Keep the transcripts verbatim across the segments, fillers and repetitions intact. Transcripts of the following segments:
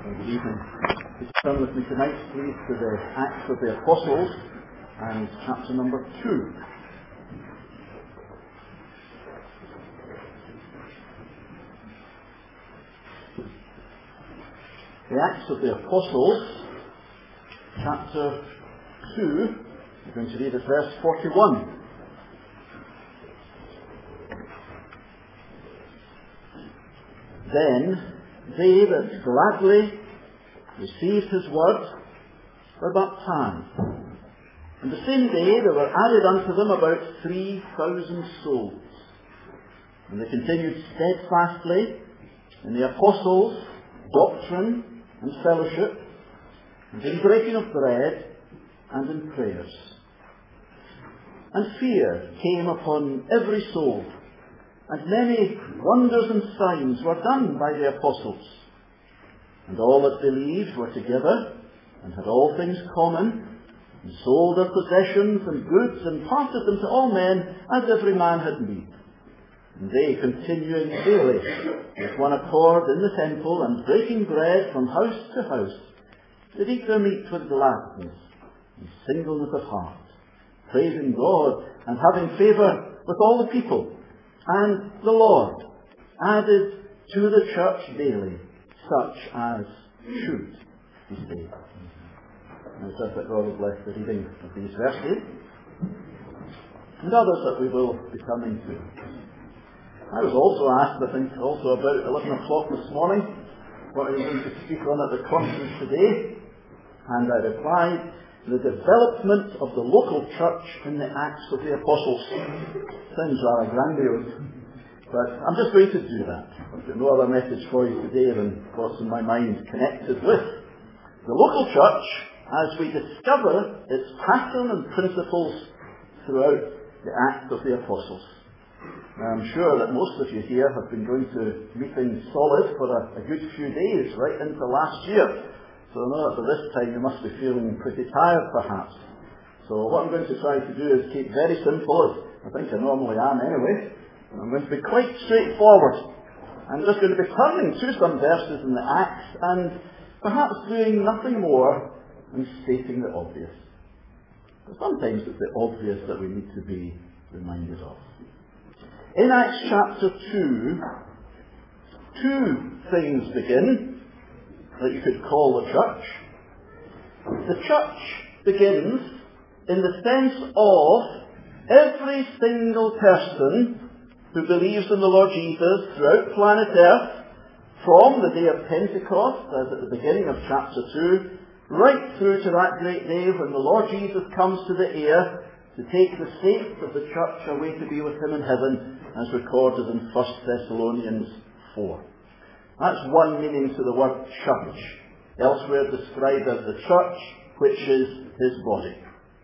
Good evening. Please turn with me tonight, please, to the Acts of the Apostles and chapter number two. The Acts of the Apostles, chapter two, we're going to read at verse forty-one. Then they that gladly received his word were baptized. And the same day there were added unto them about three thousand souls. And they continued steadfastly in the apostles' doctrine and fellowship, and in breaking of bread, and in prayers. And fear came upon every soul, and many wonders and signs were done by the apostles. And all that believed were together, and had all things common, and sold their possessions and goods, and parted them to all men, as every man had need. And they, continuing daily with one accord in the temple, and breaking bread from house to house, did eat their meat with gladness and singleness of heart, praising God, and having favour with all the people. And the Lord added to the church daily such as should be saved. And I trust that God will bless the reading of these verses and others that we will be coming to. I was also asked, I think, also about eleven o'clock this morning, what I was going to speak on at the conference today, and I replied, the development of the local church in the Acts of the Apostles. Sounds rather grandiose, but I'm just going to do that. I've got no other message for you today than what's in my mind connected with the local church as we discover its pattern and principles throughout the Acts of the Apostles. Now, I'm sure that most of you here have been going to meetings solid for a, a good few days, right into last year. So I know that by this time you must be feeling pretty tired, perhaps. So what I'm going to try to do is keep very simple, as I think I normally am anyway. I'm going to be quite straightforward. I'm just going to be turning to some verses in the Acts and perhaps doing nothing more than stating the obvious. But sometimes it's the obvious that we need to be reminded of. In Acts chapter two, two things begin that you could call the church. The church begins in the sense of every single person who believes in the Lord Jesus throughout planet Earth, from the day of Pentecost, as at the beginning of chapter two, right through to that great day when the Lord Jesus comes to the air to take the saints of the church away to be with him in heaven, as recorded in First Thessalonians four. That's one meaning to the word church, elsewhere described as the church, which is his body.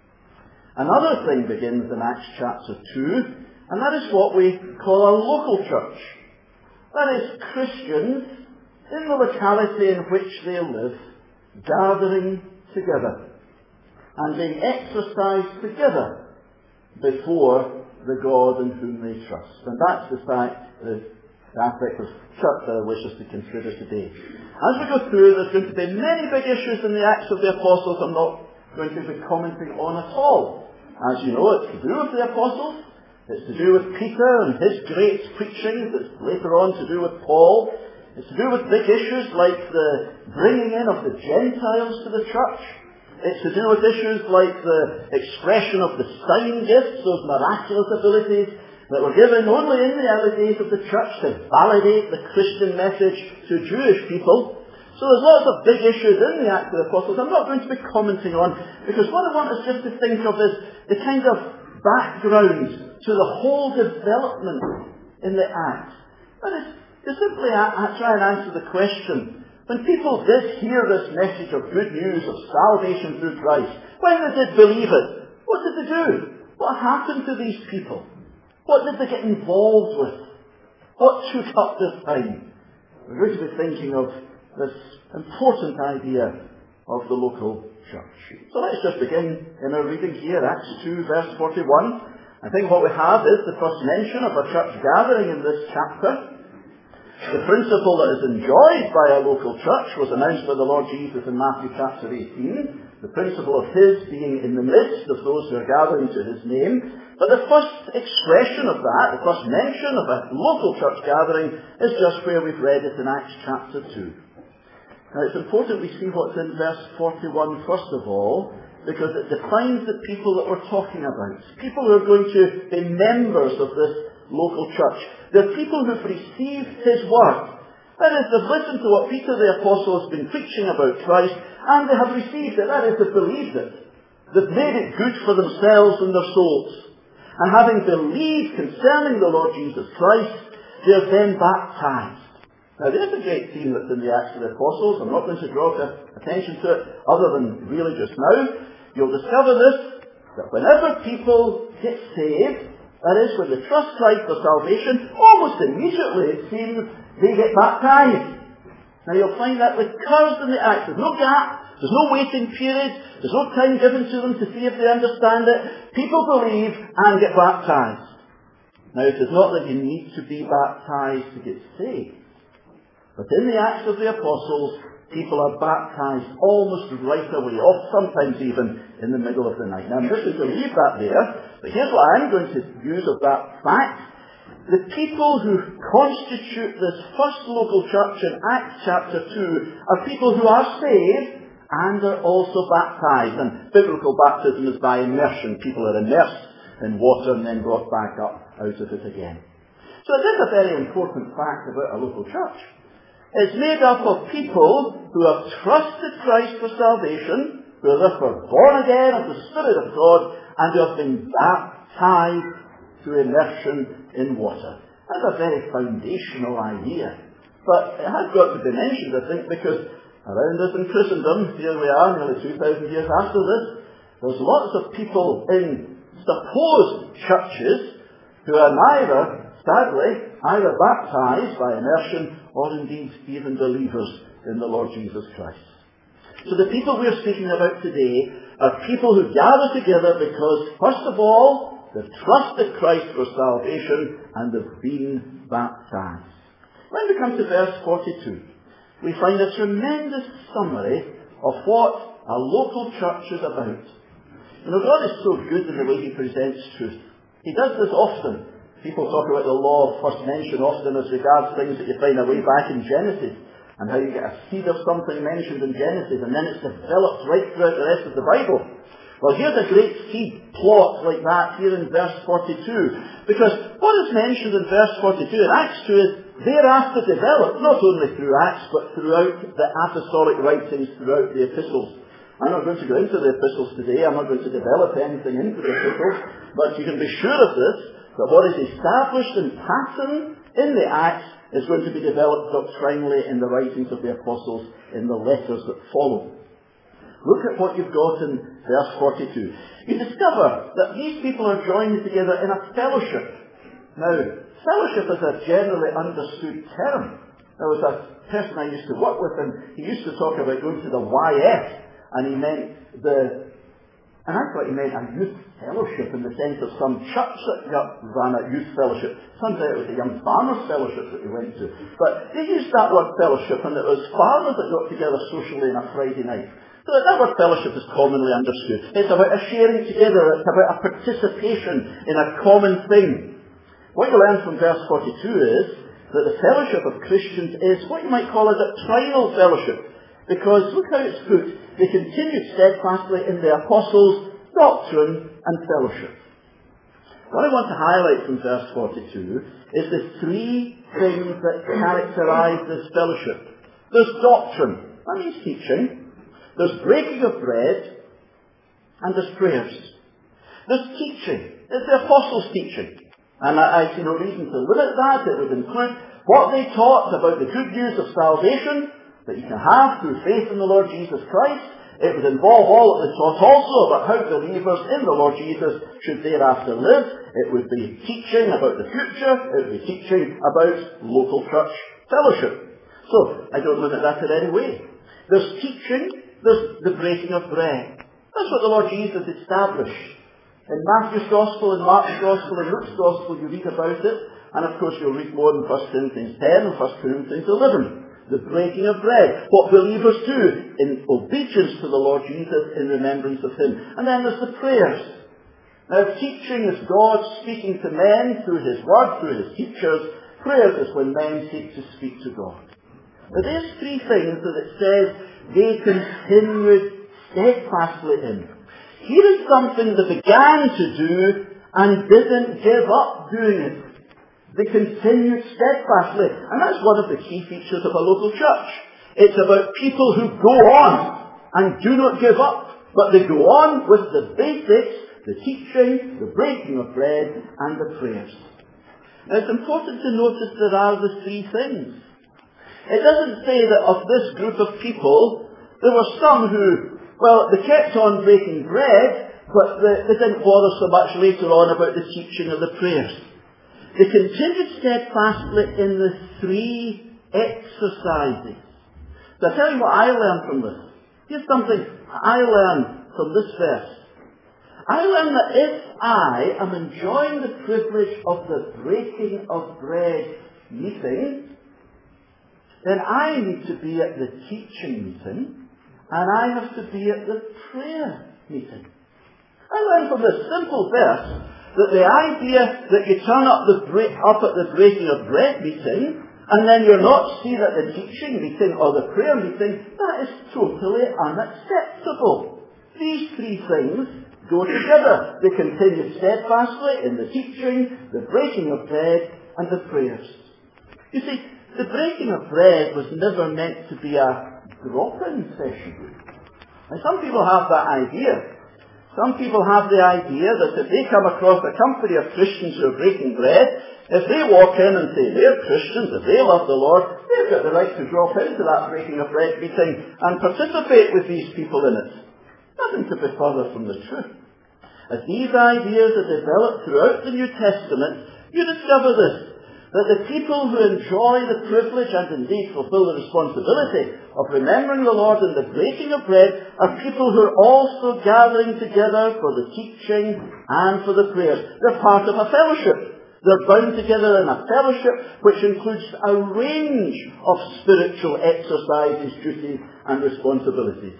Another thing begins in Acts chapter two, and that is what we call a local church. That is Christians in the locality in which they live, gathering together and being exercised together before the God in whom they trust. And that's the fact that the aspect of church that I wish us to consider today. As we go through, there's going to be many big issues in the Acts of the Apostles I'm not going to be commenting on at all. As you know, it's to do with the Apostles, it's to do with Peter and his great preaching, it's later on to do with Paul, it's to do with big issues like the bringing in of the Gentiles to the church, it's to do with issues like the expression of the sign gifts, those miraculous abilities that were given only in the early days of the church to validate the Christian message to Jewish people. So there's lots of big issues in the Acts of the Apostles I'm not going to be commenting on, because what I want us just to think of is the kind of background to the whole development in the Acts. That is, to simply a- a- try and answer the question, when people did hear this message of good news of salvation through Christ, when they did believe it, what did they do? What happened to these people? What did they get involved with? What took up their time? We're going to be thinking of this important idea of the local church. So let's just begin in our reading here, Acts two, verse forty-one. I think what we have is the first mention of a church gathering in this chapter. The principle that is enjoyed by a local church was announced by the Lord Jesus in Matthew chapter eighteen, the principle of His being in the midst of those who are gathering to His name. But the first expression of that, the first mention of a local church gathering, is just where we've read it in Acts chapter two. Now it's important we see what's in verse forty-one first of all, because it defines the people that we're talking about. People who are going to be members of this local church. They're people who've received His word. That is, they've listened to what Peter the Apostle has been preaching about Christ, and they have received it. That is, they've believed it. They've made it good for themselves and their souls. And having believed concerning the Lord Jesus Christ, they are then baptized. Now, there's a great theme that's in the Acts of the Apostles. I'm not going to draw attention to it other than really just now. You'll discover this, that whenever people get saved, that is, when they trust Christ for salvation, almost immediately, it seems, they get baptized. Now you'll find that recurs in the Acts. There's no gap, there's no waiting period, there's no time given to them to see if they understand it. People believe and get baptized. Now it is not that you need to be baptized to get saved. But in the Acts of the Apostles, people are baptized almost right away, or sometimes even in the middle of the night. Now I'm just going to leave that there, but here's what I'm going to use of that fact. The people who constitute this first local church in Acts chapter two are people who are saved and are also baptized. And biblical baptism is by immersion. People are immersed in water and then brought back up out of it again. So it is a very important fact about a local church. It's made up of people who have trusted Christ for salvation, who are therefore born again of the Spirit of God, and who have been baptized through immersion in water. That's a very foundational idea. But it has got to be mentioned, I think, because around us in Christendom, here we are, nearly two thousand years after this, there's lots of people in supposed churches who are neither, sadly, either baptized by immersion or indeed even believers in the Lord Jesus Christ. So the people we're speaking about today are people who gather together because, first of all, they've trusted Christ for salvation and they've been baptized. When we come to verse forty-two, we find a tremendous summary of what a local church is about. You know, God is so good in the way He presents truth. He does this often. People talk about the law of first mention often as regards things that you find away back in Genesis, and how you get a seed of something mentioned in Genesis, and then it's developed right throughout the rest of the Bible. Well, here's a great seed plot like that here in verse forty-two, because what is mentioned in verse forty-two in Acts two is thereafter developed, not only through Acts, but throughout the apostolic writings, throughout the epistles. I'm not going to go into the epistles today, I'm not going to develop anything into the epistles, but you can be sure of this, that what is established in pattern in the Acts is going to be developed doctrinally in the writings of the apostles in the letters that follow. Look at what you've got in verse forty-two. You discover that these people are joined together in a fellowship. Now, fellowship is a generally understood term. There was a person I used to work with, and he used to talk about going to the Y F, and he meant the And I thought he meant a youth fellowship in the sense of some church that ran a youth fellowship. Turns out it was a young farmers fellowship that we went to. But they used that word fellowship, and it was farmers that got together socially on a Friday night. So that word fellowship is commonly understood. It's about a sharing together. It's about a participation in a common thing. What you learn from verse forty-two is that the fellowship of Christians is what you might call a doctrinal fellowship. Because look how it's put. They continued steadfastly in the apostles' doctrine and fellowship. What I want to highlight from verse forty-two is the three things that characterize this fellowship. There's doctrine, that means teaching. There's breaking of bread, and there's prayers. There's teaching. It's the apostles' teaching. And I, I see no reason to limit that. It would include what they taught about the good news of salvation that you can have through faith in the Lord Jesus Christ. It would involve all that they taught also about how believers in the Lord Jesus should thereafter live. It would be teaching about the future. It would be teaching about local church fellowship. So, I don't limit that in any way. There's teaching. There's the breaking of bread. That's what the Lord Jesus established. In Matthew's Gospel, in Mark's Gospel, in Luke's Gospel, you read about it. And of course you'll read more in First Corinthians ten and First Corinthians eleven. The breaking of bread. What believers do in obedience to the Lord Jesus in remembrance of Him. And then there's the prayers. Now teaching is God speaking to men through His Word, through His teachers. Prayer is when men seek to speak to God. Now there's three things that it says they continued steadfastly in. Here is something they began to do and didn't give up doing it. They continued steadfastly. And that's one of the key features of a local church. It's about people who go on and do not give up. But they go on with the basics, the teaching, the breaking of bread, and the prayers. Now it's important to notice there are the three things. It doesn't say that of this group of people, there were some who, well, they kept on breaking bread, but they, they didn't bother so much later on about the teaching of the prayers. They continued steadfastly in the three exercises. So I'll tell you what I learned from this. Here's something I learned from this verse. I learned that if I am enjoying the privilege of the breaking of bread meeting, then I need to be at the teaching meeting, and I have to be at the prayer meeting. I learned from this simple verse that the idea that you turn up, the break, up at the breaking of bread meeting, and then you're not seen at the teaching meeting or the prayer meeting, that is totally unacceptable. These three things go together. They continue steadfastly in the teaching, the breaking of bread, and the prayers. You see, the breaking of bread was never meant to be a drop-in session. And some people have that idea. Some people have the idea that if they come across a company of Christians who are breaking bread, if they walk in and say they're Christians, if they love the Lord, they've got the right to drop into that breaking of bread meeting and participate with these people in it. Nothing could be further from the truth. As these ideas are developed throughout the New Testament, you discover this, that the people who enjoy the privilege and indeed fulfill the responsibility of remembering the Lord in the breaking of bread are people who are also gathering together for the teaching and for the prayers. They're part of a fellowship. They're bound together in a fellowship which includes a range of spiritual exercises, duties and responsibilities.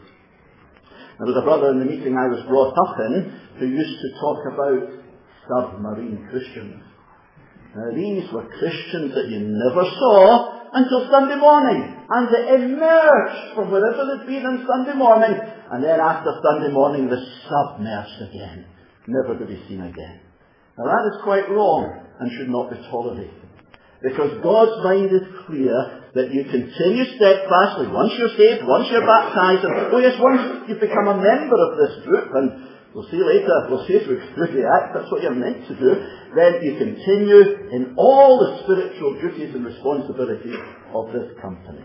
There was a brother in the meeting I was brought up in who used to talk about submarine Christians. Now, these were Christians that you never saw until Sunday morning. And they emerged from wherever they'd been on Sunday morning. And then after Sunday morning, they submerged again, never to be seen again. Now, that is quite wrong and should not be tolerated. Because God's mind is clear that you continue steadfastly. Once you're saved, once you're baptized, and, oh yes, once you become a member of this group, and we'll see later, we'll see as we go through the Acts, that's what you're meant to do, then you continue in all the spiritual duties and responsibilities of this company.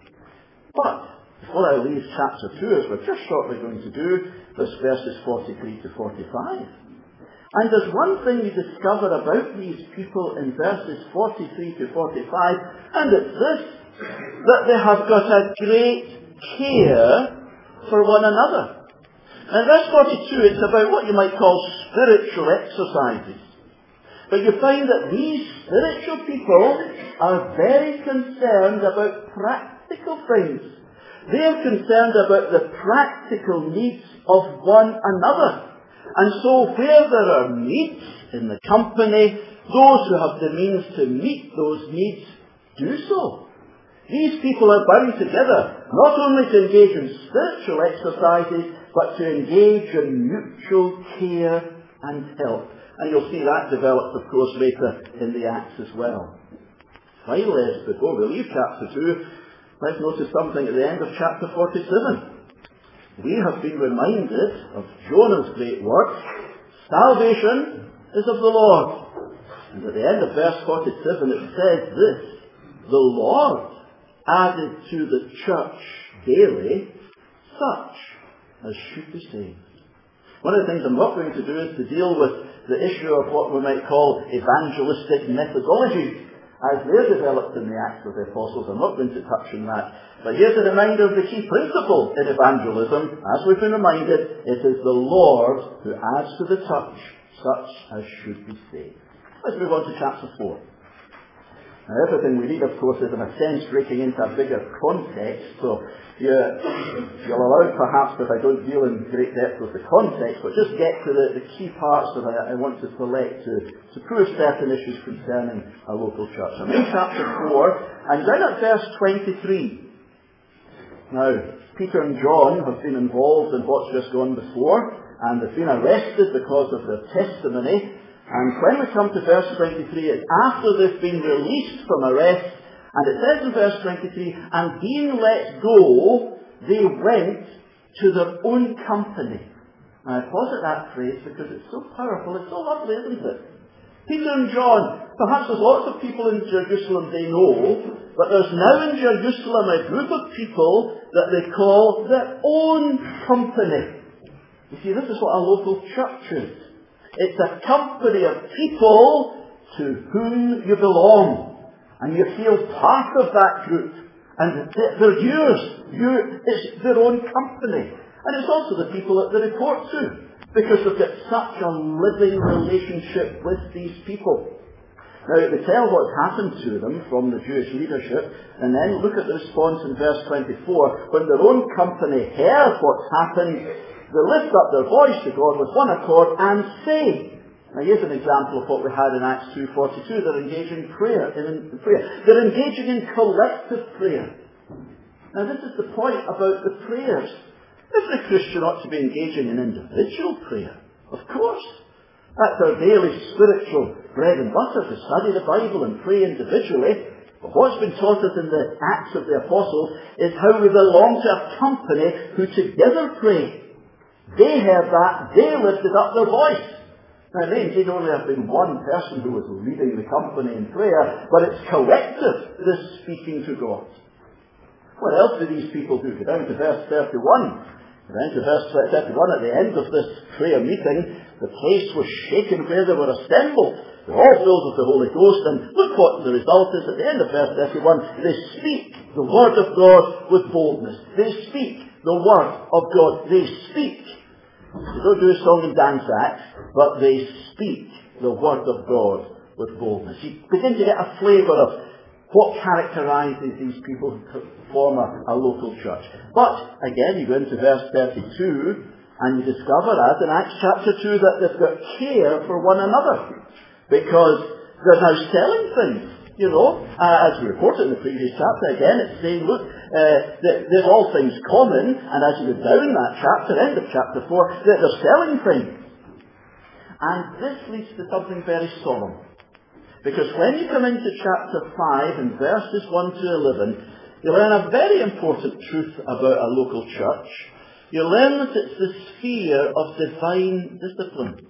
But, before I leave chapter two, as we're just shortly going to do, there's verses forty-three to forty-five. And there's one thing you discover about these people in verses forty-three to forty-five, and it's this, that they have got a great care for one another. In verse forty-two, it's about what you might call spiritual exercises. But you find that these spiritual people are very concerned about practical things. They are concerned about the practical needs of one another. And so where there are needs in the company, those who have the means to meet those needs do so. These people are bound together, not only to engage in spiritual exercises, but to engage in mutual care and help. And you'll see that developed, of course, later in the Acts as well. Finally, before we leave chapter two, let's notice something at the end of chapter forty-seven. We have been reminded of Jonah's great work. Salvation is of the Lord. And at the end of verse forty-seven it says this, the Lord added to the church daily such as should be saved. One of the things I'm not going to do is to deal with the issue of what we might call evangelistic methodologies as they're developed in the Acts of the Apostles. I'm not going to touch on that. But here's a reminder of the key principle in evangelism. As we've been reminded, it is the Lord who adds to the church such as should be saved. Let's move on to chapter four. Now, everything we read, of course, is in a sense breaking into a bigger context, so you're, you'll allow perhaps that I don't deal in great depth with the context, but just get to the, the key parts that I, I want to select to, to prove certain issues concerning a local church. I'm in chapter four, and down at verse twenty-three. Now, Peter and John have been involved in what's just gone before, and they've been arrested because of their testimony. And when we come to verse twenty-three, it's after they've been released from arrest, and it says in verse twenty-three, and being let go, they went to their own company. Now I pause at that phrase because it's so powerful, it's so lovely, isn't it? Peter and John, perhaps there's lots of people in Jerusalem they know, but there's now in Jerusalem a group of people that they call their own company. You see, this is what a local church is. It's a company of people to whom you belong. And you feel part of that group. And they're yours. You, it's their own company. And it's also the people that they report to. Because they've got such a living relationship with these people. Now, they tell what's happened to them from the Jewish leadership. And then look at the response in verse twenty-four. When their own company heard what's happened, they lift up their voice to God with one accord and say. Now here's an example of what we had in Acts two forty-two. They're engaging in prayer, in prayer. They're engaging in collective prayer. Now this is the point about the prayers. Every Christian ought to be engaging in individual prayer. Of course. That's our daily spiritual bread and butter, to study the Bible and pray individually. But what's been taught us in the Acts of the Apostles is how we belong to a company who together pray. They heard that, they lifted up their voice. Now it may indeed only have been one person who was leading the company in prayer, but it's collective, this speaking to God. What else do these people do? Go down to verse thirty-one. Go down to verse thirty-one, at the end of this prayer meeting, the place was shaken where they were assembled. They're all filled with the Holy Ghost, and look what the result is at the end of verse thirty-one. They speak the word of God with boldness. They speak the word of God. They speak. They don't do a song and dance act, but they speak the word of God with boldness. You begin to get a flavour of what characterises these people who form a, a local church. But, again, you go into verse thirty-two, and you discover, as in Acts chapter two, that they've got care for one another. Because they're now selling things. You know, uh, as we reported in the previous chapter, again, it's saying, look, uh, there's all things common, and as you go down that chapter, end of chapter four, that they're selling things. And this leads to something very solemn. Because when you come into chapter five, and verses one to eleven, you learn a very important truth about a local church. You learn that it's the sphere of divine discipline.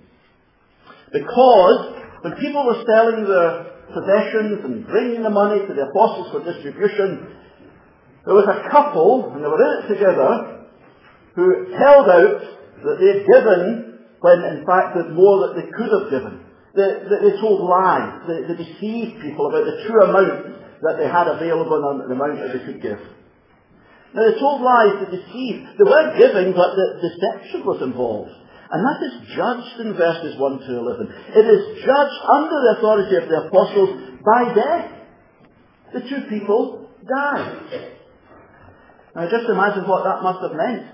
Because when people were selling their possessions and bringing the money to the apostles for distribution, there was a couple, and they were in it together, who held out that they had given when in fact there's more that they could have given. They, they, they told lies. They, they deceived people about the true amount that they had available and the amount that they could give. Now they told lies, they deceived. They were giving, but the deception was involved. And that is judged in verses one to eleven. It is judged under the authority of the apostles by death. The two people died. Now just imagine what that must have meant.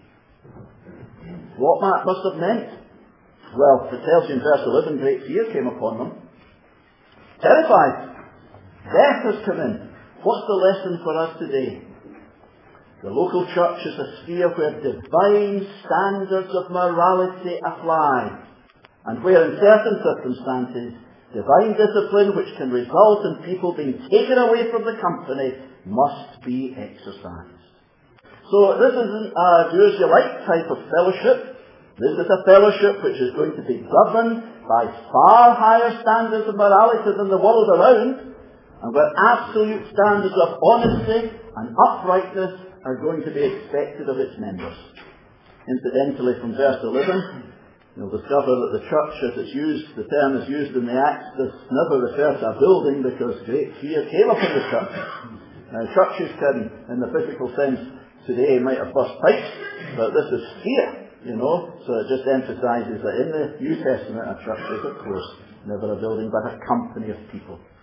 What that must have meant? Well, it tells you in verse eleven, great fear came upon them. Terrified. Death has come in. What's the lesson for us today? The local church is a sphere where divine standards of morality apply, and where in certain circumstances, divine discipline which can result in people being taken away from the company must be exercised. So this isn't a do-as-you-like type of fellowship. This is a fellowship which is going to be governed by far higher standards of morality than the world around, and where absolute standards of honesty and uprightness are going to be expected of its members. Incidentally, from verse eleven, you'll discover that the church, as it's used, the term is used in the Acts, does never refer to a building because great fear came upon the church. Now, churches can, in the physical sense, today might have burst pipes, but this is fear, you know, so it just emphasises that in the New Testament, a church is, of course, never a building, but a company of people.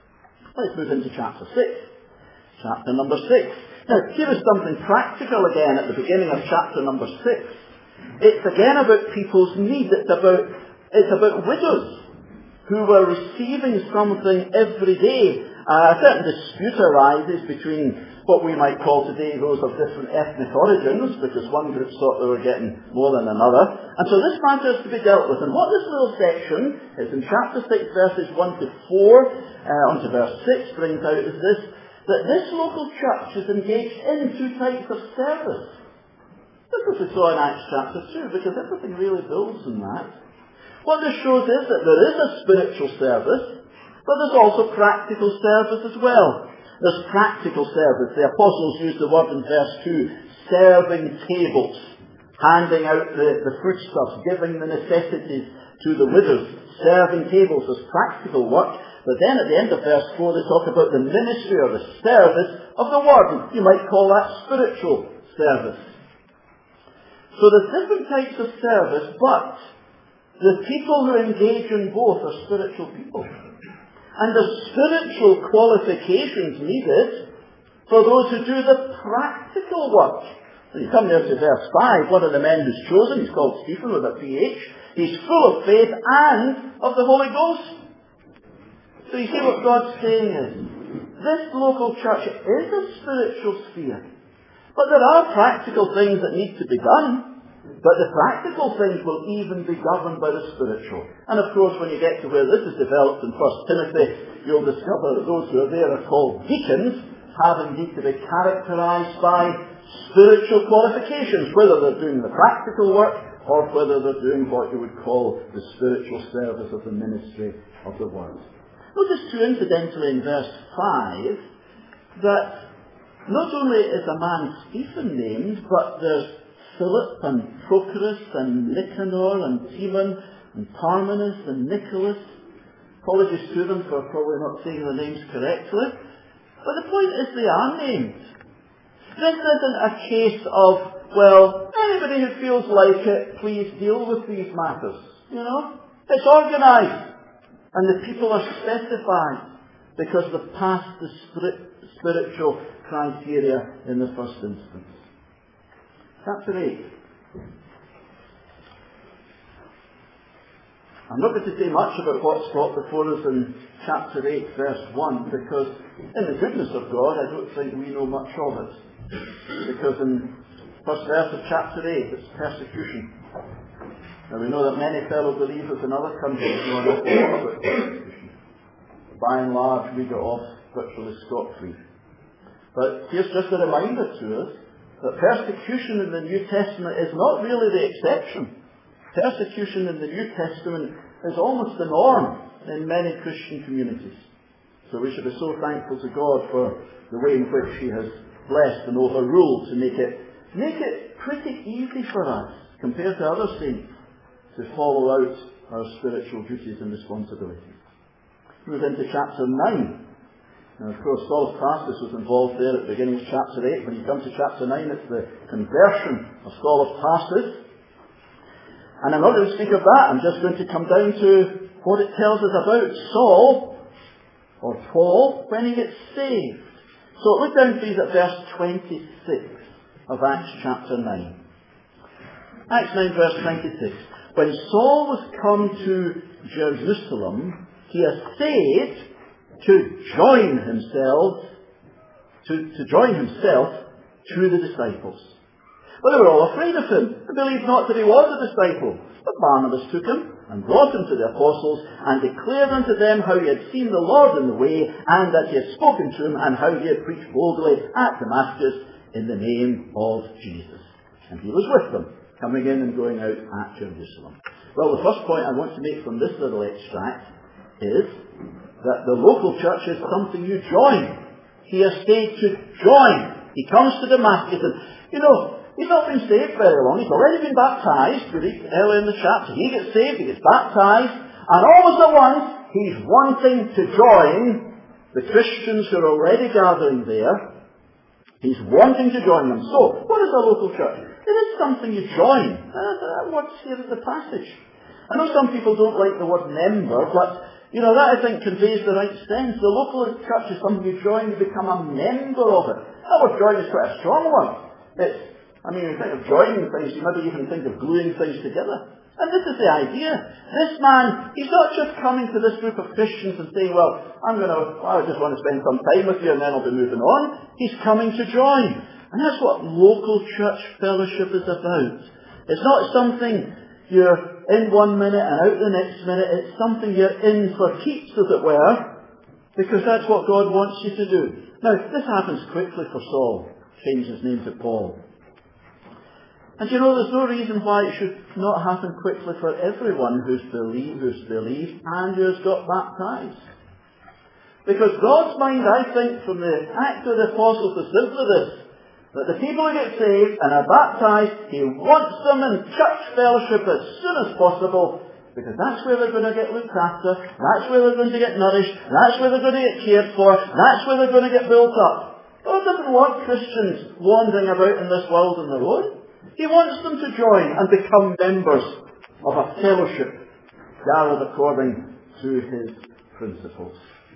Let's move into chapter six. Chapter number six. Now, here is something practical again at the beginning of chapter number six. It's again about people's need. It's about, it's about widows who were receiving something every day. Uh, a certain dispute arises between what we might call today those of different ethnic origins, because one group thought they were getting more than another. And so this matter is to be dealt with. And what this little section is in chapter six, verses one to four, uh, on to verse six, brings out is this, that this local church is engaged in two types of service. This is what we saw in Acts chapter two, because everything really builds on that. What this shows is that there is a spiritual service, but there's also practical service as well. There's practical service. The apostles used the word in verse two, serving tables, handing out the, the foodstuffs, giving the necessities to the widows, serving tables as practical work. But then at the end of verse four they talk about the ministry or the service of the word. You might call that spiritual service. So there's different types of service, but the people who engage in both are spiritual people. And the spiritual qualifications needed for those who do the practical work. When you come there to verse five, one of the men who's chosen, he's called Stephen with a P H, he's full of faith and of the Holy Ghost. So you see what God's saying is, this local church is a spiritual sphere. But there are practical things that need to be done. But the practical things will even be governed by the spiritual. And of course, when you get to where this is developed in First Timothy, you'll discover that those who are there are called deacons, have indeed to be characterized by spiritual qualifications, whether they're doing the practical work or whether they're doing what you would call the spiritual service of the ministry of the word. Notice too, incidentally, in verse five, that not only is a man Stephen named, but there's Philip and Prochorus and Nicanor and Timon and Parmenas and Nicholas. Apologies to them for probably not saying the names correctly. But the point is they are named. This isn't a case of, well, anybody who feels like it, please deal with these matters. You know? It's organised. And the people are specified because they've passed the spiritual criteria in the first instance. Chapter eight. I'm not going to say much about what's brought before us in chapter eight, verse one, because in the goodness of God, I don't think we know much of it. Because in the first verse of chapter eight, it's persecution. Now we know that many fellow believers in other countries know an awful lot about persecution. By and large, we go off virtually scot-free. But here's just a reminder to us that persecution in the New Testament is not really the exception. Persecution in the New Testament is almost the norm in many Christian communities. So we should be so thankful to God for the way in which He has blessed and overruled to make it make it pretty easy for us, compared to other saints, to follow out our spiritual duties and responsibilities. Move into chapter nine. And of course, Saul of Tarsus was involved there at the beginning of chapter eight. When you come to chapter nine, it's the conversion of Saul of Tarsus. And I'm not going to speak of that. I'm just going to come down to what it tells us about Saul, or Paul, when he gets saved. So look down please at verse twenty-six of Acts chapter nine. Acts nine verse twenty-six. When Saul was come to Jerusalem, he essayed to join himself, to, to join himself to the disciples. But they were all afraid of him, and believed not that he was a disciple. But Barnabas took him, and brought him to the apostles, and declared unto them how he had seen the Lord in the way, and that he had spoken to him, and how he had preached boldly at Damascus in the name of Jesus. And he was with them, coming in and going out at Jerusalem. Well, the first point I want to make from this little extract is that the local church is something you join. He has stayed to join. He comes to Damascus and, you know, he's not been saved very long. He's already been baptized. We read earlier in the chapter. He gets saved, he gets baptized, and almost at once he's wanting to join the Christians who are already gathering there. He's wanting to join them. So, what is a local church? It is something you join. Uh, what's here in the passage? I know some people don't like the word member, but You know, that I think conveys the right sense. The local church is something you join, you become a member of it. That word join is quite a strong one. It's, I mean, when you think of joining things, you maybe even think of gluing things together. And this is the idea. This man, he's not just coming to this group of Christians and saying, well, I'm going to, well, I just want to spend some time with you and then I'll be moving on. He's coming to join. And that's what local church fellowship is about. It's not something you're in one minute and out the next minute. It's something you're in for keeps, as it were, because that's what God wants you to do. Now, this happens quickly for Saul. Changed his name to Paul. And you know, there's no reason why it should not happen quickly for everyone who's believed, who's believed and who's got baptized. Because God's mind, I think, from the Acts of the Apostles is simply this, that the people who get saved and are baptized, He wants them in church fellowship as soon as possible, because that's where they're going to get looked after, that's where they're going to get nourished, that's where they're going to get cared for, that's where they're going to get built up. God doesn't want Christians wandering about in this world on their own. He wants them to join and become members of a fellowship gathered according to His principles.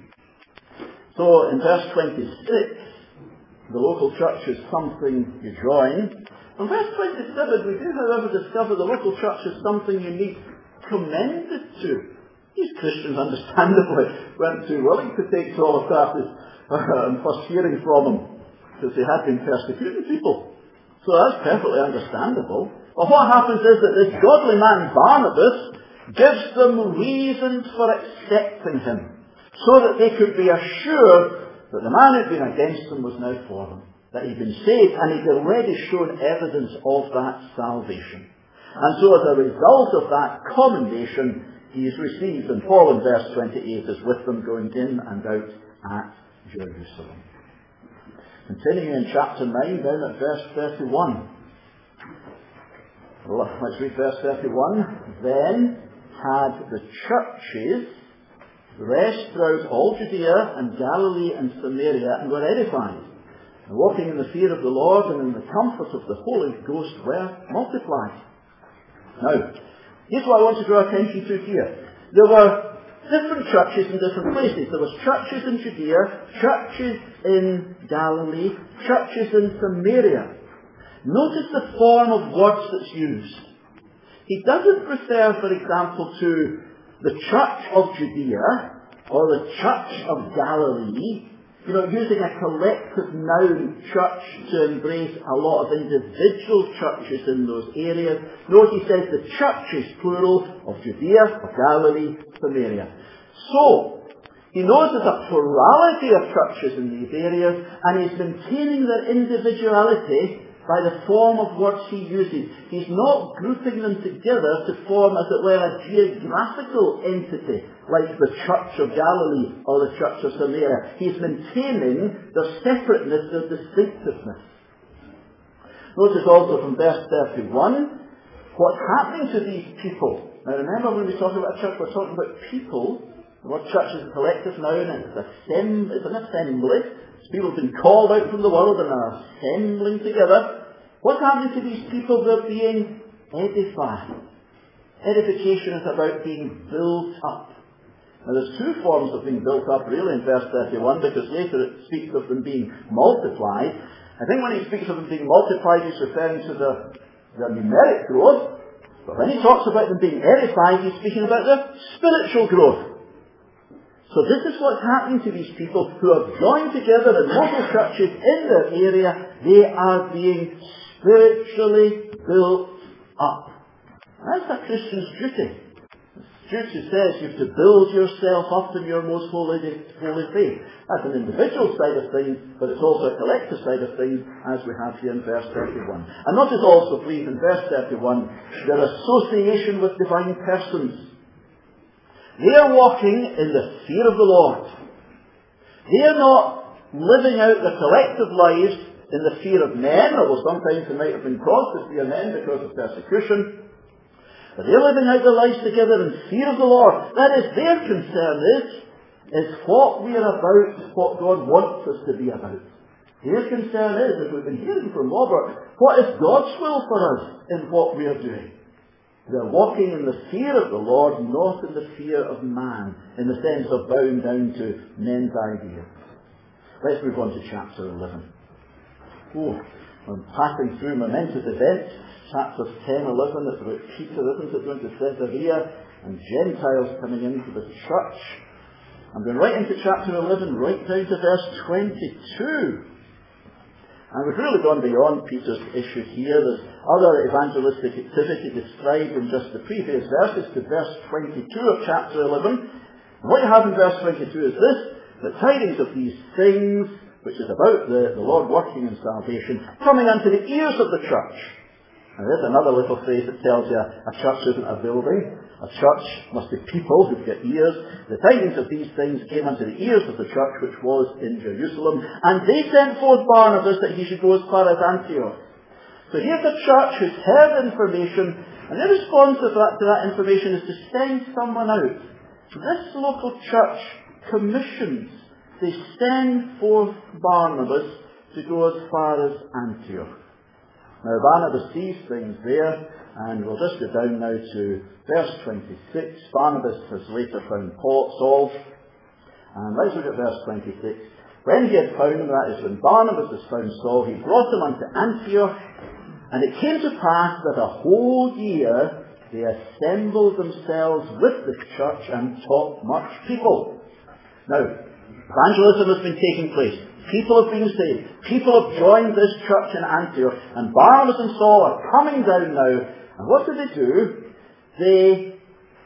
So in verse twenty-six, the local church is something you join. In verse twenty-seven, we do, however, discover the local church is something you need commended to. These Christians, understandably, weren't too willing to take Saul of Tarsus and first hearing from him, because they had been persecuting people. So that's perfectly understandable. But what happens is that this godly man, Barnabas, gives them reasons for accepting him, so that they could be assured that the man who'd been against them was now for them, that he'd been saved, and he'd already shown evidence of that salvation. And so as a result of that commendation, he is received, and Paul in verse twenty-eight is with them going in and out at Jerusalem. Continuing in chapter nine, down at verse thirty-one. Let's read verse thirty-one. Then had the churches rest throughout all Judea and Galilee and Samaria, and were edified, and walking in the fear of the Lord and in the comfort of the Holy Ghost were multiplied. Now, here's what I want to draw attention to here. There were different churches in different places. There was churches in Judea, churches in Galilee, churches in Samaria. Notice the form of words that's used. He doesn't refer, for example, to the church of Judea or the church of Galilee, you know, using a collective noun, church, to embrace a lot of individual churches in those areas. No, he says the churches, plural, of Judea, of Galilee, Samaria. So, he knows there's a plurality of churches in these areas, and he's maintaining their individuality by the form of words he uses. He's not grouping them together to form, as it were, a geographical entity, like the Church of Galilee or the Church of Samaria. He's maintaining their separateness, their distinctiveness. Notice also from verse thirty-one, what's happening to these people. Now remember, when we talk about a church, we're talking about people. The word church is a collective noun, and it's, assemb- it's an assembly. People have been called out from the world and are assembling together. What's happening to these people? They're being edified. Edification is about being built up. Now there's two forms of being built up really in verse thirty-one, because later it speaks of them being multiplied. I think when he speaks of them being multiplied, he's referring to their, their numeric growth. But when he talks about them being edified, he's speaking about their spiritual growth. So this is what's happening to these people who have joined together in local churches in their area. They are being spiritually built up. That's a Christian's duty. Scripture says you have to build yourself up in your most holy, holy faith. That's an individual side of things, but it's also a collective side of things, as we have here in verse thirty-one. And notice also, please, in verse thirty-one, their association with divine persons. They are walking in the fear of the Lord. They are not living out their collective lives in the fear of men, although sometimes they might have been caused to fear men because of persecution. But they're living out their lives together in fear of the Lord. That is, their concern is, is what we are about, what God wants us to be about. Their concern is, as we've been hearing from Robert, what is God's will for us in what we are doing? They're walking in the fear of the Lord, not in the fear of man, in the sense of bowing down to men's ideas. Let's move on to chapter eleven. Oh, I'm passing through momentous events. Chapters ten, eleven, it's about Peter, isn't it, going to Caesarea, and Gentiles coming into the church. I'm going right into chapter eleven, right down to verse twenty-two. And we've really gone beyond Peter's issue here. There's other evangelistic activity described in just the previous verses to verse twenty-two of chapter eleven. And what you have in verse twenty-two is this: the tidings of these things, which is about the, the Lord working in salvation, coming unto the ears of the church. Now there's another little phrase that tells you a church isn't a building. A church must be people who've got ears. The tidings of these things came unto the ears of the church which was in Jerusalem, and they sent forth Barnabas that he should go as far as Antioch. So here's a church who's heard information, and their response to that, to that information is to send someone out. This local church commissions. They send forth Barnabas to go as far as Antioch. Now Barnabas sees things there, and we'll just go down now to verse twenty-six. Barnabas has later found Paul, Saul. And let's look at verse twenty-six. When he had found him, that is when Barnabas has found Saul, he brought him unto Antioch, and it came to pass that a whole year they assembled themselves with the church and taught much people. Now, evangelism has been taking place. People have been saved. People have joined this church in Antioch. And Barnabas and Saul are coming down now. And what do they do? They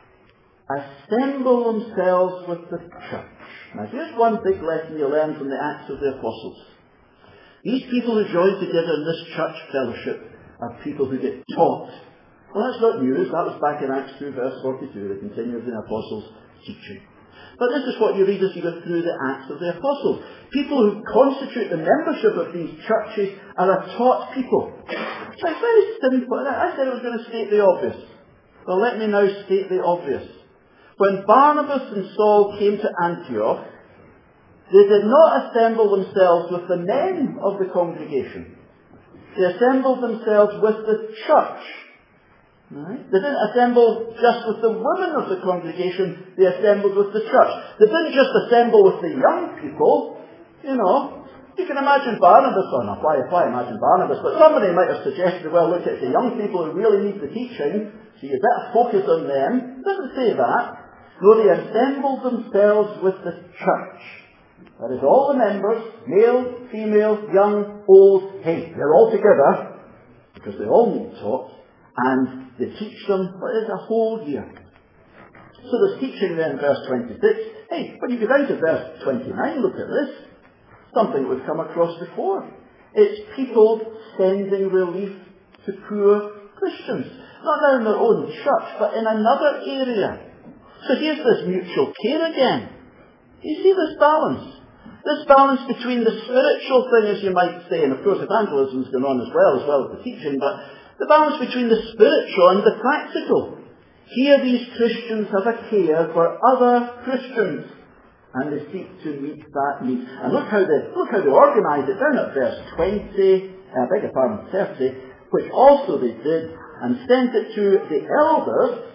assemble themselves with the church. Now here's one big lesson you learn from the Acts of the Apostles. These people who join together in this church fellowship are people who get taught. Well, that's not news. That was back in Acts two, verse forty-two. They continued the Apostles' teaching. But this is what you read as you go through the Acts of the Apostles. People who constitute the membership of these churches are a taught people. It's very simple. I said I was going to state the obvious. Well, let me now state the obvious. When Barnabas and Saul came to Antioch, they did not assemble themselves with the men of the congregation. They assembled themselves with the church. Right? They didn't assemble just with the women of the congregation, they assembled with the church. They didn't just assemble with the young people, you know. You can imagine Barnabas, or not, why, why imagine Barnabas, but somebody might have suggested, well, look, it's the young people who really need the teaching, so you better focus on them. It doesn't say that. No, they assembled themselves with the church. That is, all the members, male, female, young, old, hey, they're all together, because they all need taught. And they teach them for a whole year. So there's teaching there in verse twenty-six. Hey, when you go down to verse twenty-nine, look at this. Something we've come across before. It's people sending relief to poor Christians. Not now in their own church, but in another area. So here's this mutual care again. You see this balance? This balance between the spiritual thing, as you might say, and of course evangelism is going on as well, as well as the teaching, but the balance between the spiritual and the practical. Here these Christians have a care for other Christians, and they seek to meet that need. And look how they look how they organise it down at verse twenty, I beg your pardon, thirty, which also they did, and sent it to the elders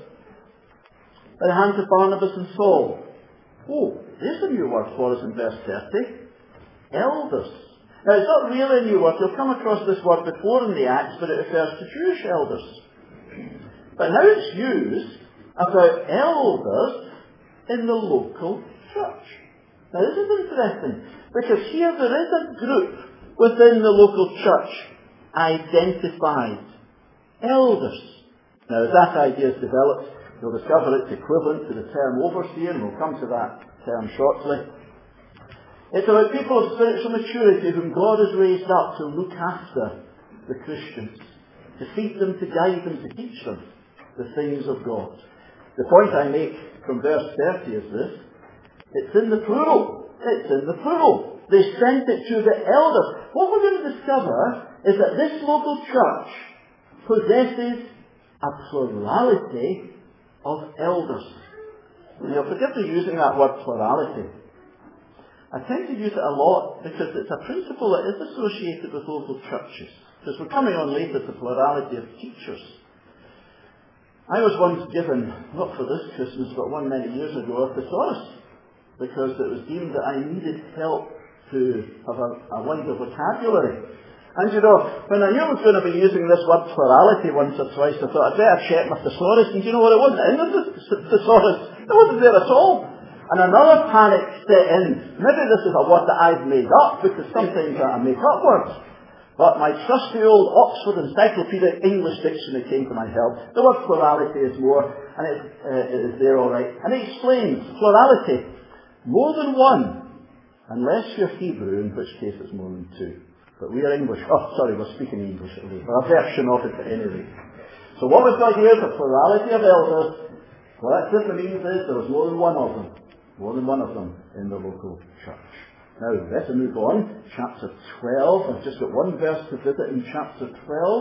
by the hands of Barnabas and Saul. Oh, there's a new word for us in verse thirty. Elders. Now, it's not really a new word. You'll come across this word before in the Acts, but it refers to Jewish elders. But now it's used about elders in the local church. Now, this is interesting, because here there is a group within the local church identified. Elders. Now, as that idea is developed, you'll discover it's equivalent to the term overseer, and we'll come to that term shortly. It's about people of spiritual maturity whom God has raised up to look after the Christians, to feed them, to guide them, to teach them the things of God. The point I make from verse thirty is this: it's in the plural. It's in the plural. They sent it to the elders. What we're going to discover is that this local church possesses a plurality of elders. Now, forgive me using that word plurality. I tend to use it a lot because it's a principle that is associated with local churches. Because we're coming on later to plurality of teachers. I was once given, not for this Christmas, but one many years ago, a thesaurus, because it was deemed that I needed help to have a, a wider vocabulary. And you know, when I knew I was going to be using this word plurality once or twice, I thought I'd better check my thesaurus, and do you know what, it wasn't in the th- thesaurus. It wasn't there at all. And another panic set in. Maybe this is a word that I've made up, because sometimes I make up words. But my trusty old Oxford Encyclopedic English Dictionary came to my help. The word plurality is more, and it, uh, it is there all right. And it explains plurality, more than one, unless you're Hebrew, in which case it's more than two. But we are English. Oh, sorry, we're speaking English at least. A version of it at any rate. So what we've got here is a plurality of elders. What that simply means is there was more than one of them. More than one of them in the local church. Now, let's move on. Chapter twelve. I've just got one verse to visit in chapter twelve.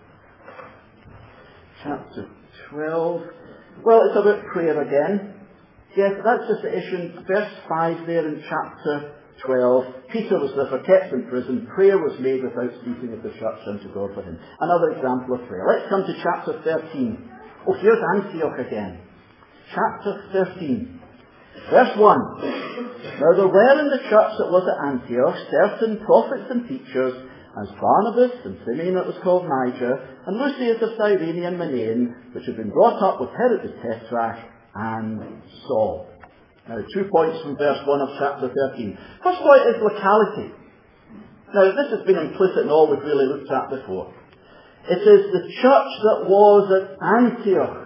Chapter twelve. Well, it's about prayer again. Yes, that's just the issue. Verse five there in chapter twelve. Peter was therefore kept in prison. Prayer was made without ceasing of the church unto God for him. Another example of prayer. Let's come to chapter thirteen. Oh, here's Antioch again. Chapter thirteen. Verse one. Now there were in the church that was at Antioch certain prophets and teachers, as Barnabas and Simeon that was called Niger, and Lucius of Cyrene and Manaen, which had been brought up with Herod the Tetrarch, and Saul. Now two points from verse one of chapter thirteen. First point is locality. Now this has been implicit in all we've really looked at before. It is the church that was at Antioch.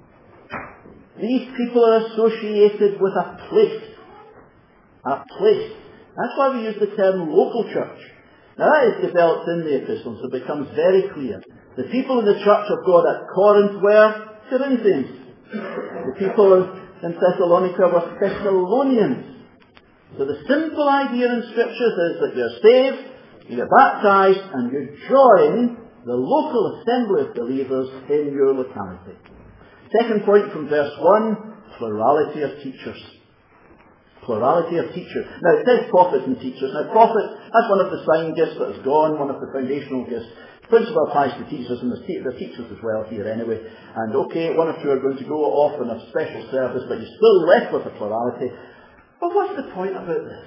These people are associated with a place. A place. That's why we use the term local church. Now that is developed in the epistles. It becomes very clear. The people in the church of God at Corinth were Corinthians. The people in Thessalonica were Thessalonians. So the simple idea in Scriptures is that you're saved, you get baptized, and you join the local assembly of believers in your locality. Second point from verse one, plurality of teachers. Plurality of teachers. Now it says prophets and teachers. Now prophets, that's one of the sign gifts that is gone, one of the foundational gifts. The principle applies to teachers, and there's te- teachers as well here anyway. And okay, one or two are going to go off in a special service, but you're still left with a plurality. But what's the point about this?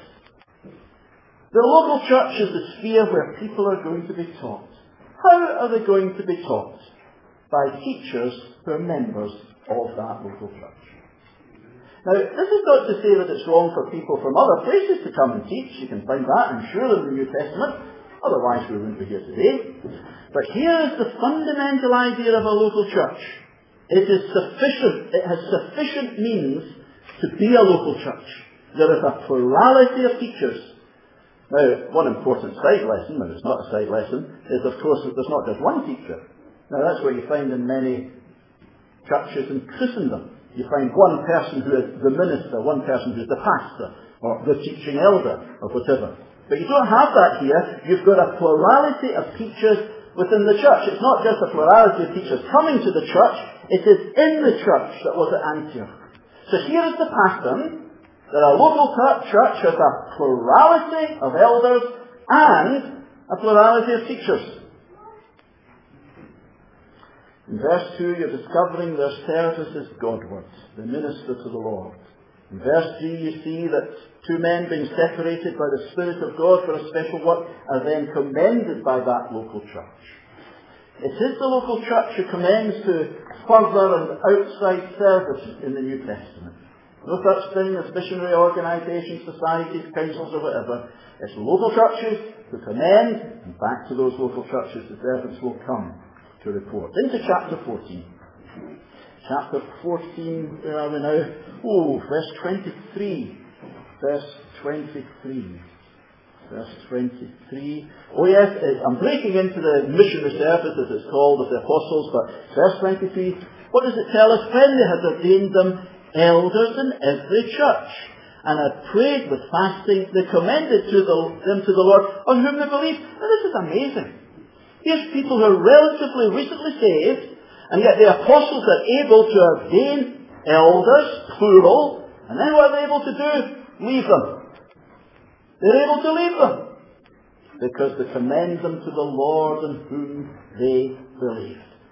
The local church is the sphere where people are going to be taught. How are they going to be taught? By teachers who are members of that local church. Now, this is not to say that it's wrong for people from other places to come and teach. You can find that, I'm sure, in the New Testament. Otherwise, we wouldn't be here today. But here is the fundamental idea of a local church. It is sufficient, it has sufficient means to be a local church. There is a plurality of teachers. Now, one important side lesson, and it's not a side lesson, is of course that there's not just one teacher. Now that's what you find in many churches in Christendom. You find one person who is the minister, one person who is the pastor, or the teaching elder, or whatever. But you don't have that here. You've got a plurality of teachers within the church. It's not just a plurality of teachers coming to the church, it is in the church that was at Antioch. So here is the pattern, that a local church has a plurality of elders and a plurality of teachers. In verse two, you're discovering their service is Godward. They minister to the Lord. In verse three, you see that two men being separated by the Spirit of God for a special work are then commended by that local church. It is the local church who commends to further and outside service in the New Testament. No such thing as missionary organisations, societies, councils or whatever. It's local churches who commend, and back to those local churches the servants will come to report. Into chapter fourteen. Chapter fourteen, where are we now? Oh, verse twenty-three. Verse twenty-three. Verse twenty-three. Oh yes, I'm breaking into the missionary service, as it's called, of the apostles, but verse twenty-three, what does it tell us? When they had ordained them elders in every church, and had prayed with fasting, they commended to the, them to the Lord, on whom they believed. Now this is amazing. Here's people who are relatively recently saved, and yet the apostles are able to ordain elders, plural, and then what are they able to do? Leave them. They're able to leave them. Because they commend them to the Lord in whom they believed.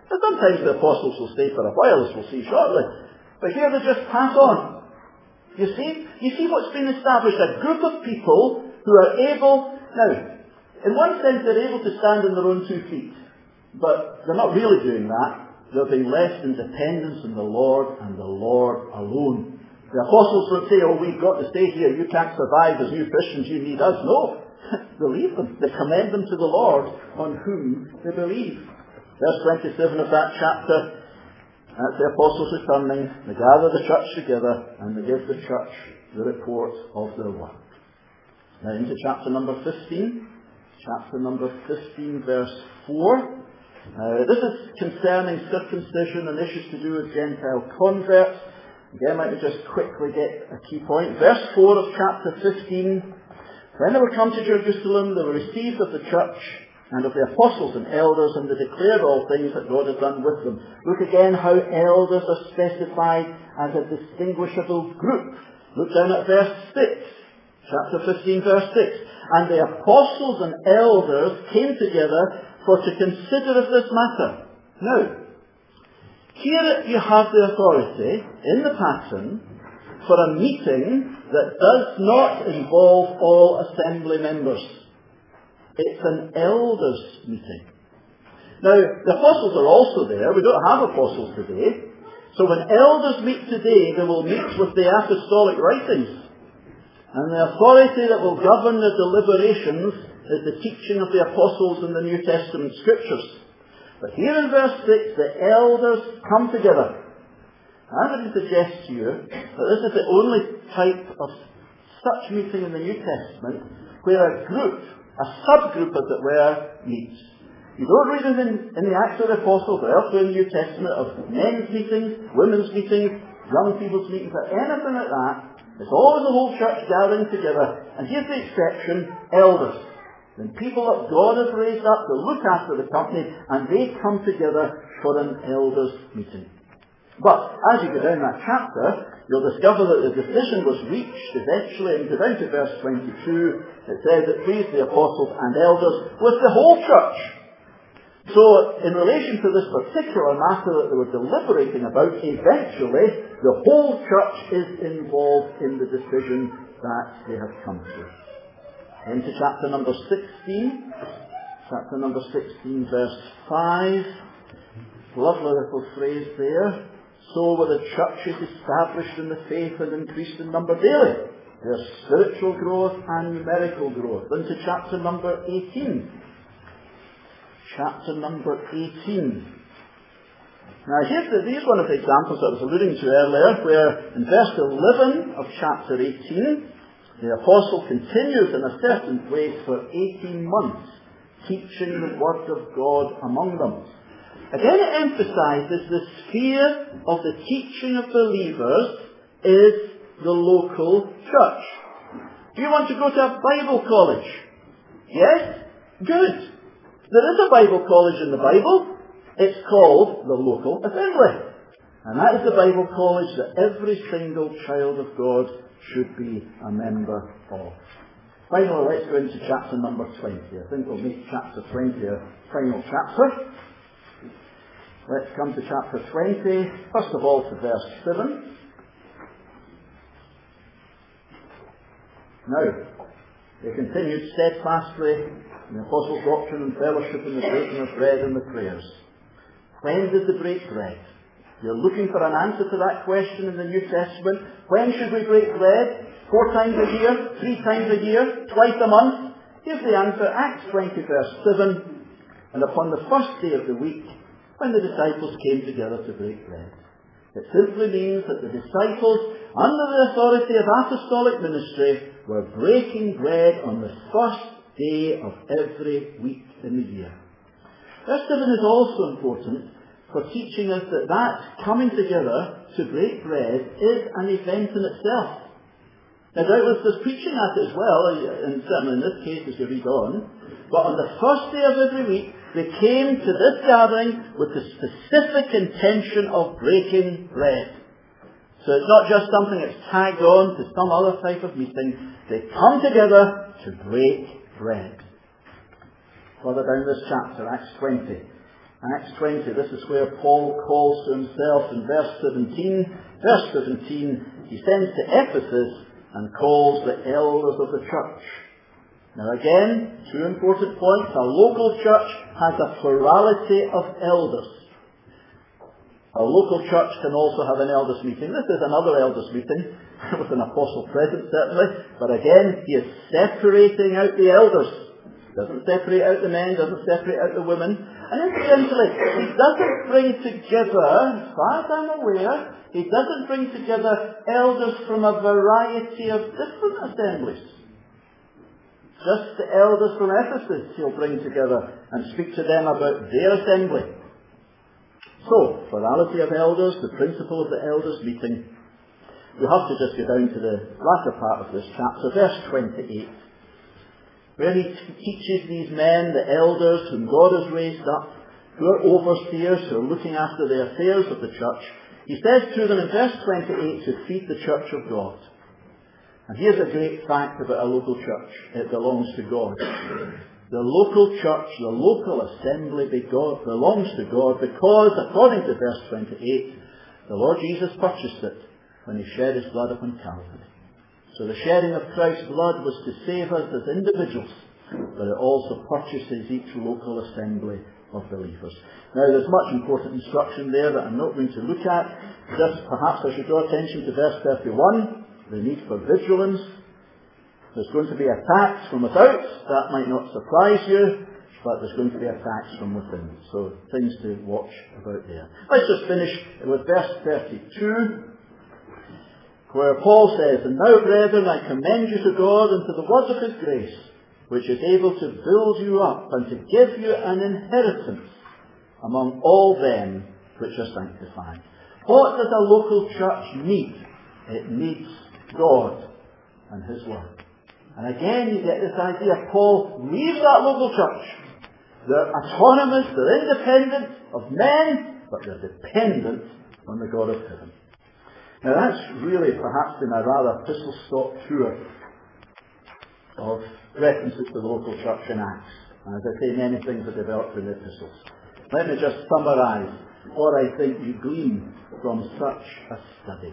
And sometimes the apostles will stay for a while, as we'll see shortly. But here they just pass on. You see? You see what's been established? A group of people who are able... Now, in one sense, they're able to stand on their own two feet. But they're not really doing that. They're being left in dependence on the Lord and the Lord alone. The apostles don't say, oh, we've got to stay here. You can't survive as new Christians. You need us. No. They leave them. They commend them to the Lord on whom they believe. Verse twenty-seven of that chapter, that's the apostles returning. They gather the church together and they give the church the report of their work. Now into chapter number fifteen. Chapter number fifteen, verse four. Uh, this is concerning circumcision and issues to do with Gentile converts. Again, let me just quickly get a key point. Verse four of chapter fifteen. When they were come to Jerusalem, they were received of the church and of the apostles and elders, and they declared all things that God had done with them. Look again how elders are specified as a distinguishable group. Look down at verse six. Chapter fifteen, verse six. And the apostles and elders came together for to consider of this matter. Now, here you have the authority in the pattern for a meeting that does not involve all assembly members. It's an elders meeting. Now, the apostles are also there. We don't have apostles today. So when elders meet today, they will meet with the apostolic writings. And the authority that will govern the deliberations is the teaching of the apostles in the New Testament scriptures. But here in verse six, the elders come together. I'm going to suggest to you that this is the only type of such meeting in the New Testament where a group, a subgroup as it were, meets. You don't read it in, in the Acts of the Apostles or elsewhere in the New Testament of men's meetings, women's meetings, young people's meetings, or anything like that. It's always the whole church gathering together. And here's the exception, elders. When people that God has raised up to look after the company, and they come together for an elders meeting. But as you go down that chapter, you'll discover that the decision was reached eventually, and go down to verse twenty-two, it says it pleased the apostles and elders with the whole church. So, in relation to this particular matter that they were deliberating about, eventually, the whole church is involved in the decision that they have come to. Into chapter number sixteen. Chapter number sixteen, verse five. Lovely little phrase there. So were the churches established in the faith and increased in number daily. Their spiritual growth and numerical growth. Into chapter number eighteen. Chapter number eighteen. Now here's, the, here's one of the examples that I was alluding to earlier, where in verse eleven of chapter eighteen, the apostle continues in a certain place for eighteen months, teaching the word of God among them. Again it emphasizes the sphere of the teaching of believers is the local church. Do you want to go to a Bible college? Yes? Good. There is a Bible college in the Bible. It's called the local assembly. And that is the Bible college that every single child of God should be a member of. Finally, let's go into chapter number twenty. I think we'll make chapter twenty a final chapter. Let's come to chapter twenty. First of all to verse seven. Now, they continued steadfastly in the apostles' doctrine and fellowship and the breaking of bread and the prayers. When did they break bread? You're looking for an answer to that question in the New Testament. When should we break bread? Four times a year? Three times a year? Twice a month? Here's the answer. Acts twenty verse seven. And upon the first day of the week, when the disciples came together to break bread. It simply means that the disciples, under the authority of apostolic ministry, were breaking bread on the first day of every week in the year. Verse seven is also important for teaching us that that coming together to break bread is an event in itself. Now doubtless there's preaching at it as well, and certainly in this case as you read on, but on the first day of every week they came to this gathering with the specific intention of breaking bread. So it's not just something that's tagged on to some other type of meeting. They come together to break bread. Further down this chapter, Acts twenty Acts twenty, this is where Paul calls to himself in verse seventeen. Verse seventeen, he sends to Ephesus and calls the elders of the church. Now again, two important points. A local church has a plurality of elders. A local church can also have an elders meeting. This is another elders meeting, with an apostle present certainly, but again, he is separating out the elders. Doesn't separate out the men, doesn't separate out the women. And incidentally, he doesn't bring together, as far as I'm aware, he doesn't bring together elders from a variety of different assemblies. Just the elders from Ephesus he'll bring together and speak to them about their assembly. So, plurality of elders, the principle of the elders meeting. We have to just go down to the latter part of this chapter, verse twenty-eight. Where he teaches these men, the elders whom God has raised up, who are overseers, who are looking after the affairs of the church. He says to them in verse twenty-eight to feed the church of God. And here's a great fact about a local church. It belongs to God. The local church, the local assembly belongs to God because, according to verse twenty-eight, the Lord Jesus purchased it when he shed his blood upon Calvary. So the shedding of Christ's blood was to save us as individuals, but it also purchases each local assembly of believers. Now there's much important instruction there that I'm not going to look at. Just perhaps I should draw attention to verse thirty-one, the need for vigilance. There's going to be attacks from without. That might not surprise you, but there's going to be attacks from within. So things to watch about there. Let's just finish with verse thirty-two. Where Paul says, "And now, brethren, I commend you to God and to the word of his grace, which is able to build you up and to give you an inheritance among all them which are sanctified." What does a local church need? It needs God and his word. And again, you get this idea. Paul leaves that local church. They're autonomous, they're independent of men, but they're dependent on the God of heaven. Now that's really perhaps been a rather pistol-stop tour of references to the local church in Acts. And as I say, many things are developed in the epistles. Let me just summarise what I think you glean from such a study.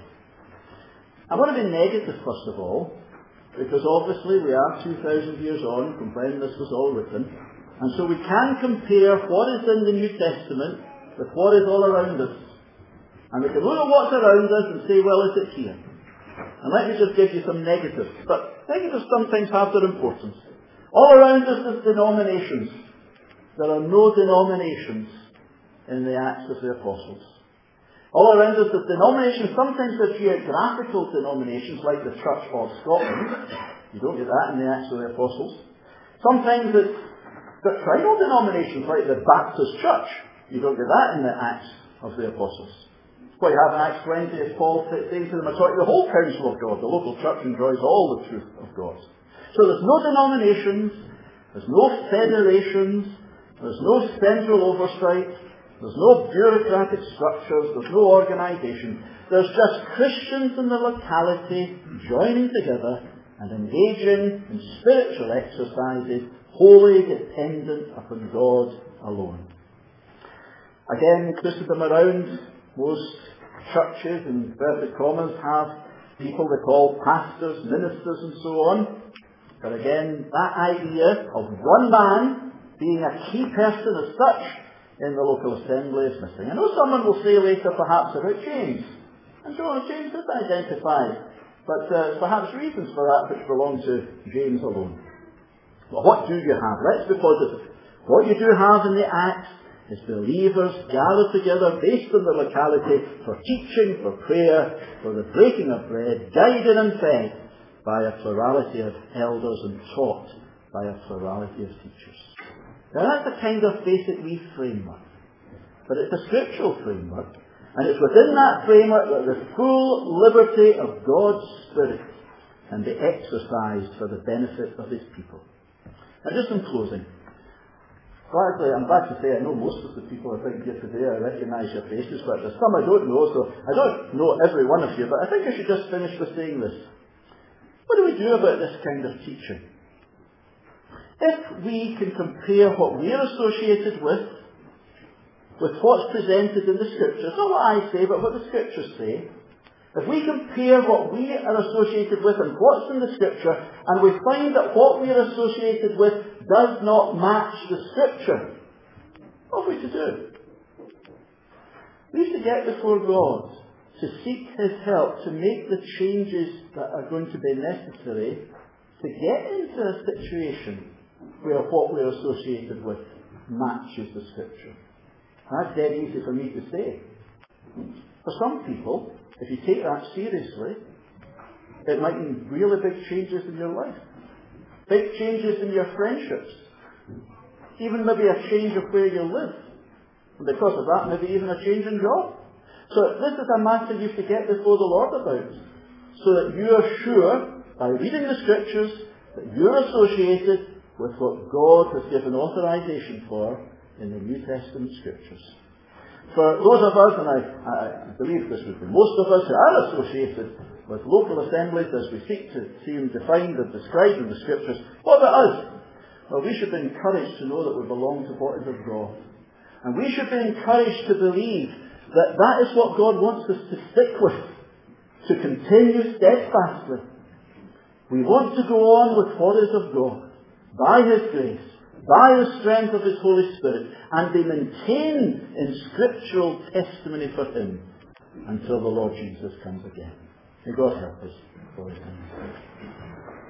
I want to be negative first of all, because obviously we are two thousand years on from when this was all written, and so we can compare what is in the New Testament with what is all around us. And we can look at what's around us and say, well, is it here? And let me just give you some negatives. But negatives sometimes have their importance. All around us is denominations. There are no denominations in the Acts of the Apostles. All around us is denominations. Sometimes they're geographical denominations like the Church of Scotland. You don't get that in the Acts of the Apostles. Sometimes it's doctrinal denominations like the Baptist Church. You don't get that in the Acts of the Apostles. What you have in Acts twenty is Paul saying to them, I taught you the whole counsel of God. The local church enjoys all the truth of God. So there's no denominations, there's no federations, there's no central oversight, there's no bureaucratic structures, there's no organisation. There's just Christians in the locality joining together and engaging in spiritual exercises, wholly dependent upon God alone. Again, twisted them around. Most churches, in inverted commas, have people they call pastors, ministers and so on. But again, that idea of one man being a key person as such in the local assembly is missing. I know someone will say later perhaps about James. And so James is identified. But uh, perhaps reasons for that which belong to James alone. But what do you have? Let's be positive. What you do have in the Acts is believers gathered together based on the locality for teaching, for prayer, for the breaking of bread, guided and fed by a plurality of elders and taught by a plurality of teachers. Now that's a kind of basic wee framework. But it's a scriptural framework, and it's within that framework that the full liberty of God's Spirit can be exercised for the benefit of his people. Now just in closing, Gladly, I'm glad to say I know most of the people I think here today. I recognise your faces, but there's some I don't know, so I don't know every one of you, but I think I should just finish with saying this. What do we do about this kind of teaching? If we can compare what we're associated with with what's presented in the Scriptures, not what I say, but what the Scriptures say, if we compare what we are associated with and what's in the Scripture, and we find that what we are associated with does not match the Scripture, what are we to do? We have to get before God to seek His help to make the changes that are going to be necessary to get into a situation where what we're associated with matches the Scripture. That's dead easy for me to say. For some people, if you take that seriously, it might mean really big changes in your life. Big changes in your friendships. Even maybe a change of where you live. And because of that, maybe even a change in job. So this is a matter you have to get before the Lord about. So that you are sure, by reading the Scriptures, that you're associated with what God has given authorization for in the New Testament Scriptures. For those of us, and I, I believe this would be most of us, who are associated with local assemblies as we seek to see them defined and described in the Scriptures, what about us? Well, we should be encouraged to know that we belong to what is of God. And we should be encouraged to believe that that is what God wants us to stick with, to continue steadfastly. We want to go on with what is of God, by His grace, by the strength of His Holy Spirit, and be maintained in scriptural testimony for Him until the Lord Jesus comes again. May God help us for His name.